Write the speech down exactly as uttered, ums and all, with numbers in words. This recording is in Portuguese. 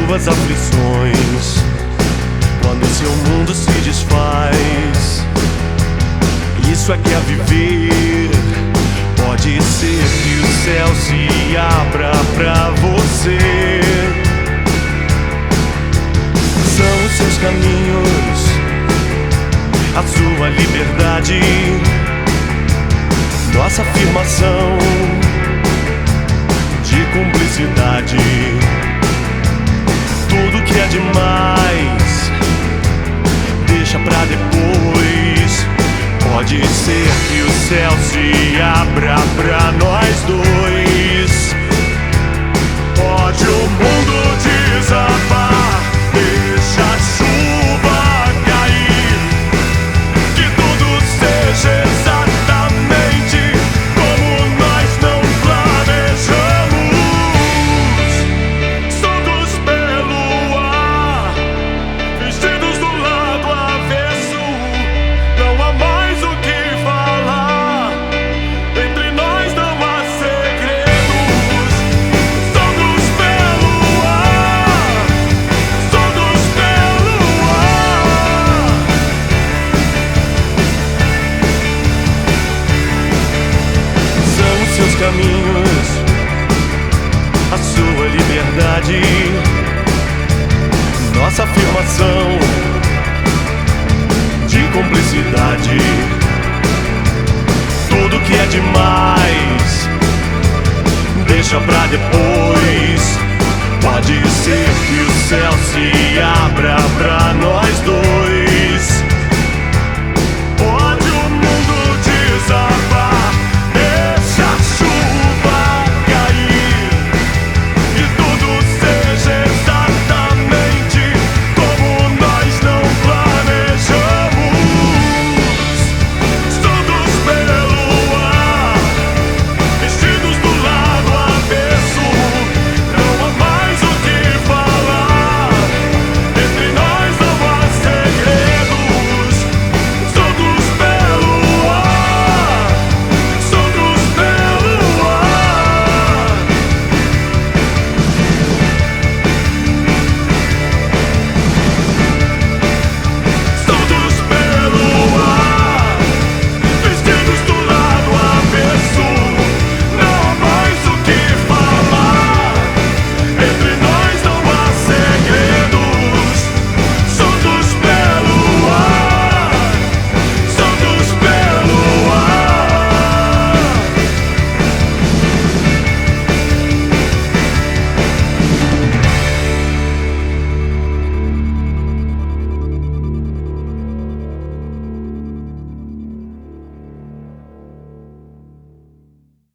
suas aflições, quando seu mundo se desfaz. Isso é que é viver. Pode ser que o céu se abra pra você. São os seus caminhos, a sua liberdade, nossa afirmação de cumplicidade. Tudo que é demais deixa pra depois. Pode ser que o céu se abra pra nós dois. Pode o mundo desabar, deixa a chuva cair, que tudo seja exatamente como nós não planejamos. Soltos pelo ar, vestidos do lado avesso, não há mais o que falar, entre nós não há segredos. Soltos pelo ar, soltos pelo ar. São os seus caminhos, a sua liberdade, nossa afirmação de cumplicidade. Tudo que é demais deixa pra depois. Pode ser que o céu se abra pra nós